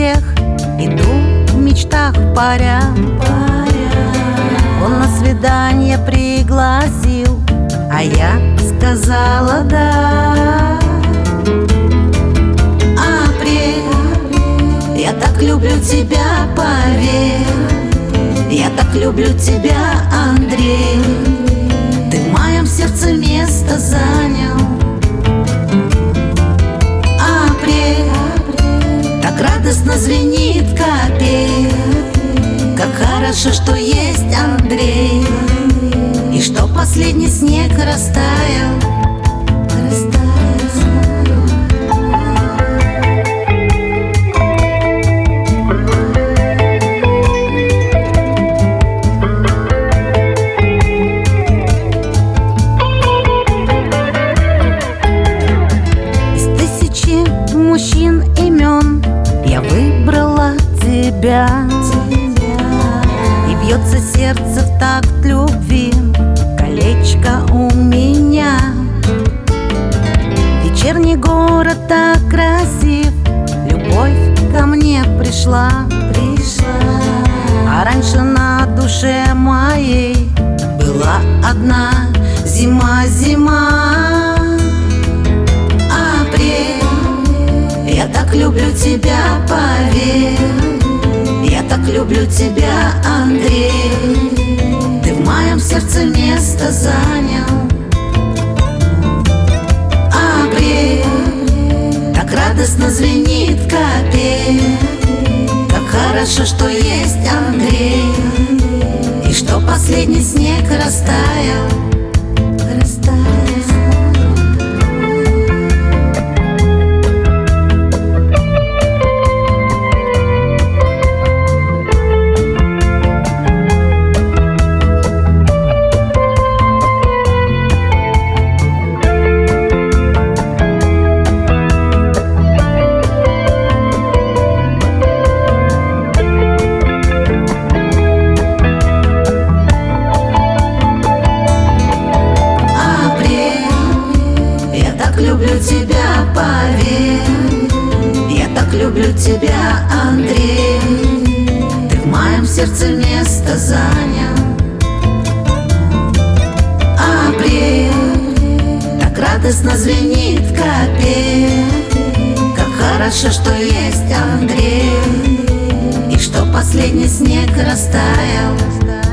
всех, иду в мечтах паря. Он на свидание пригласил, а я сказала да. Апрель, я так люблю тебя, поверь. Я так люблю тебя, Андрей. Ты в моем сердце место занял. Апрель, так радостно звенит капель. Как хорошо, что есть Андрей, и что последний снег растаял. Мужчин имен я выбрала тебя, и бьется сердце в такт любви, колечко у меня. Вечерний город так красив, любовь ко мне пришла. А раньше на душе моей была одна зима. Я так люблю тебя, поверь. Я так люблю тебя, Андрей. Ты в моем сердце место занял. Апрель, так радостно звенит капель. Как хорошо, что есть Андрей, и что последний снег растаял. Люблю тебя, поверь. Я так люблю тебя, Андрей. Ты в моем сердце место занял. Апрель, так радостно звенит капель. Как хорошо, что есть Андрей, и что последний снег растаял.